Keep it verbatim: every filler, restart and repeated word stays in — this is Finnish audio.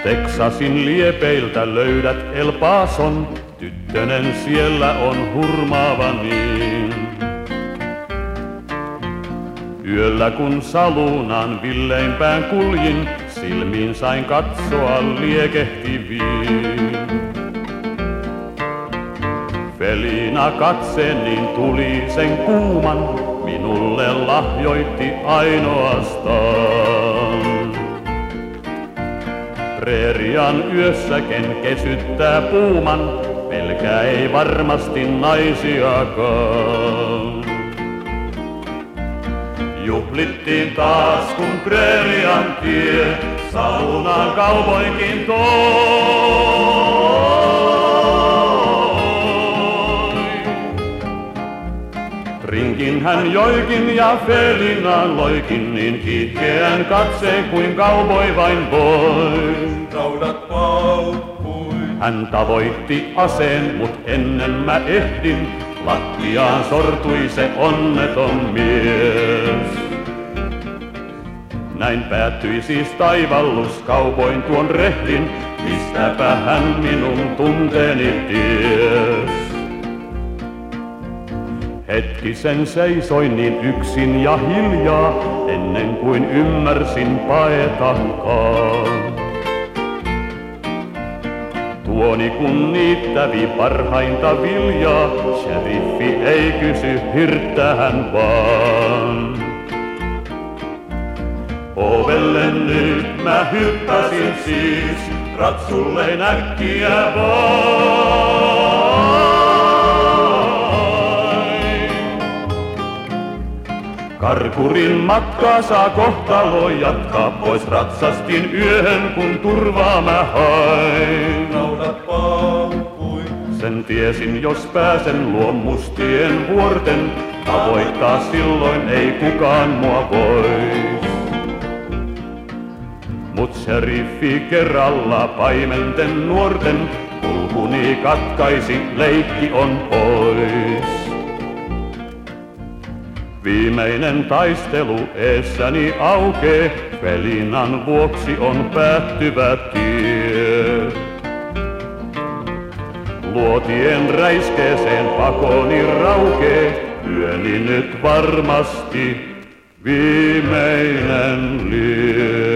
Teksasin liepeiltä löydät El Pason, tyttönen siellä on hurmaava niin. Yöllä kun saluunaan villeimpään kuljin, silmiin sain katsoa liekehtiviin. Felina katse niin tuli sen kuuman, minulle lahjoitti ainoastaan. Preerian yössä ken kesyttää puuman, pelkää ei varmasti naisiakaan. Juhlittiin taas kun preerian tie, saunaan kaupoinkin toi. Rinkin hän joikin ja Felinaan loikin, niin kiihkeän katseen kuin kauboi vain voi. Raudat paukkui. Hän tavoitti aseen, mut ennen mä ehdin, lattiaan sortui se onneton mies. Näin päättyi siis taivallus, kaupoin tuon rehdin, mistäpä hän minun tunteeni ties. Hetkisen seisoin niin yksin ja hiljaa, ennen kuin ymmärsin paetakaan. Tuoni kun niittävi parhainta viljaa, sheriffi ei kysy, hirttähän vaan. Ovelle nyt mä hyppäsin siis, ratsulle äkkiä vaan. Karkurin matkaa saa kohtalo jatkaa, pois ratsastin yöhön kun turvaa mä hain. Raudat paukkui. Sen tiesin jos pääsen luo mustien vuorten, tavoittaa silloin ei kukaan mua vois. Mut sheriffi kerralla paimenten nuorten, kulkuni katkaisi, leikki on pois. Viimeinen taistelu eessäni aukee, Felinan vuoksi on päättyvä tie. Luotien räiskeeseen pakoni raukee, yöni nyt varmasti viimeinen lie.